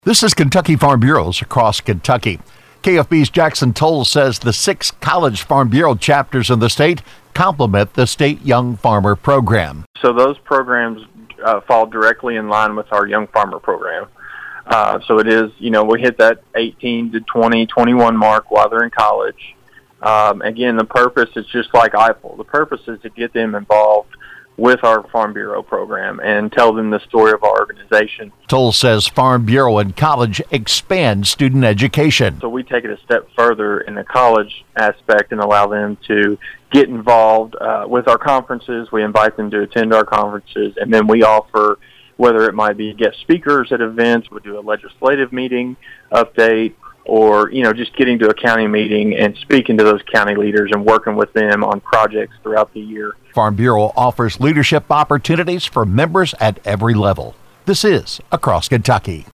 This is Kentucky Farm Bureaus across Kentucky. KFB's Jackson Toll says the 6 college Farm Bureau chapters in the state complement the state Young Farmer program. So those programs fall directly in line with our Young Farmer program. So it is, we hit that 18 to 20, 21 mark while they're in college. Again, the purpose is just like EIFL. The purpose is to get them involved with our Farm Bureau program and tell them the story of our organization. Toll says Farm Bureau and college expand student education. So we take it a step further in the college aspect and allow them to get involved with our conferences. We invite them to attend our conferences, and then we offer, whether it might be guest speakers at events, we do a legislative meeting update, or, just getting to a county meeting and speaking to those county leaders and working with them on projects throughout the year. Farm Bureau offers leadership opportunities for members at every level. This is Across Kentucky.